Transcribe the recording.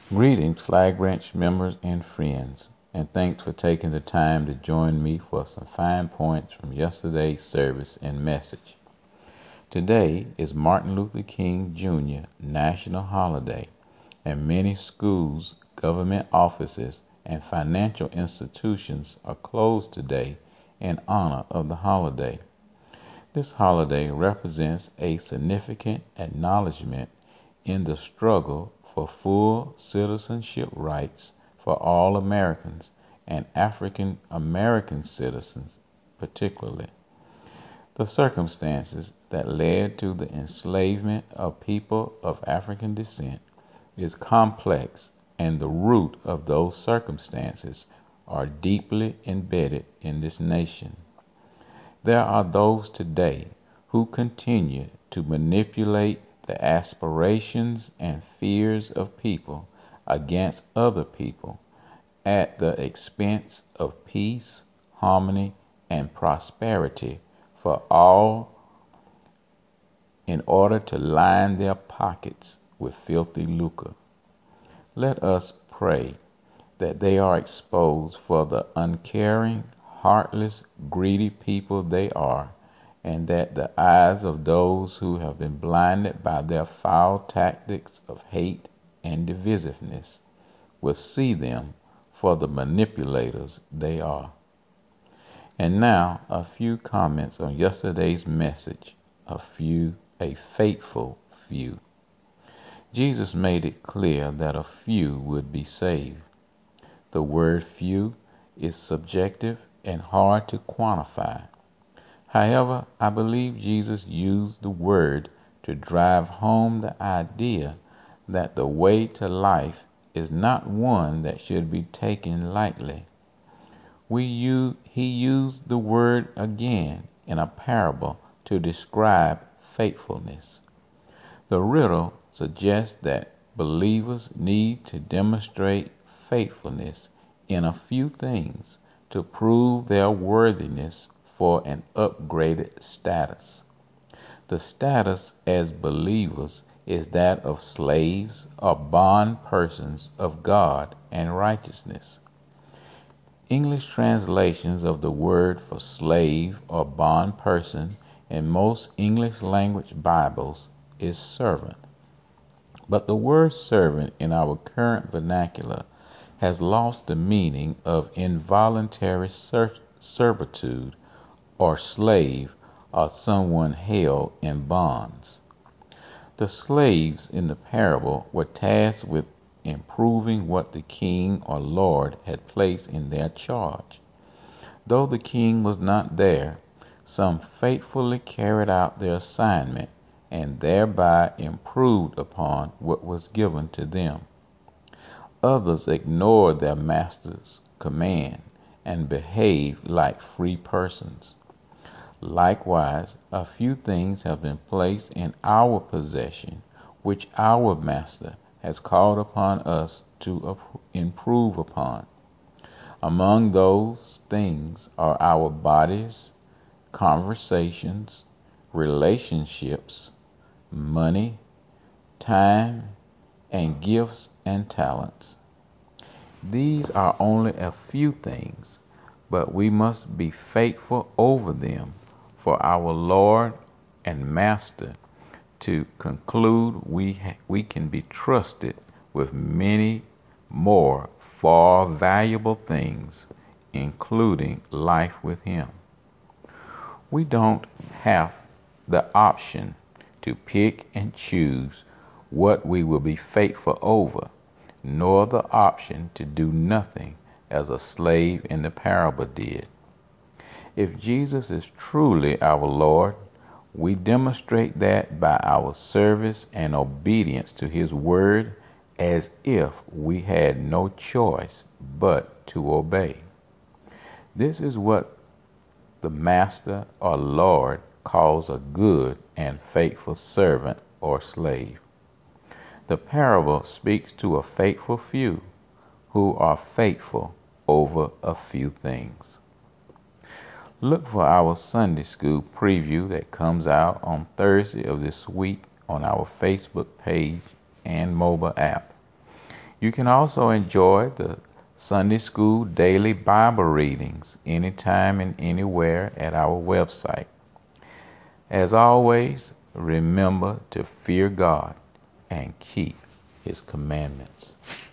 Greetings, Flag Ranch members and friends, and thanks for taking the time to join me for some fine points from yesterday's service and message. Today is Martin Luther King Jr. National Holiday, and many schools, government offices, and financial institutions are closed today in honor of the holiday. This holiday represents a significant acknowledgement in the struggle for full citizenship rights for all Americans and African American citizens particularly. The circumstances that led to the enslavement of people of African descent is complex, and the root of those circumstances are deeply embedded in this nation. There are those today who continue to manipulate the aspirations and fears of people against other people at the expense of peace, harmony, and prosperity for all in order to line their pockets with filthy lucre. Let us pray that they are exposed for the uncaring, heartless, greedy people they are, and that the eyes of those who have been blinded by their foul tactics of hate and divisiveness will see them for the manipulators they are. And now a few comments on yesterday's message, a faithful few. Jesus made it clear that a few would be saved. The word few is subjective and hard to quantify. However, I believe Jesus used the word to drive home the idea that the way to life is not one that should be taken lightly. He used the word again in a parable to describe faithfulness. The riddle suggests that believers need to demonstrate faithfulness in a few things to prove their worthiness for an upgraded status. The status as believers is that of slaves or bond persons of God and righteousness. English translations of the word for slave or bond person in most English language Bibles is servant. But the word servant in our current vernacular has lost the meaning of involuntary servitude or slave or someone held in bonds. The slaves in the parable were tasked with improving what the king or lord had placed in their charge. Though the king was not there, some faithfully carried out their assignment and thereby improved upon what was given to them. Others ignored their master's command and behaved like free persons. Likewise, a few things have been placed in our possession which our master has called upon us to improve upon. Among those things are our bodies, conversations, relationships, money, time, and gifts and talents. These are only a few things, but we must be faithful over them for our Lord and Master to conclude we can be trusted with many more far valuable things, including life with Him. We don't have the option to pick and choose what we will be faithful over, nor the option to do nothing as a slave in the parable did. If Jesus is truly our Lord, we demonstrate that by our service and obedience to His word as if we had no choice but to obey. This is what the Master or Lord calls a good and faithful servant or slave. The parable speaks to a faithful few who are faithful over a few things. Look for our Sunday School preview that comes out on Thursday of this week on our Facebook page and mobile app. You can also enjoy the Sunday School daily Bible readings anytime and anywhere at our website. As always, remember to fear God and keep His commandments.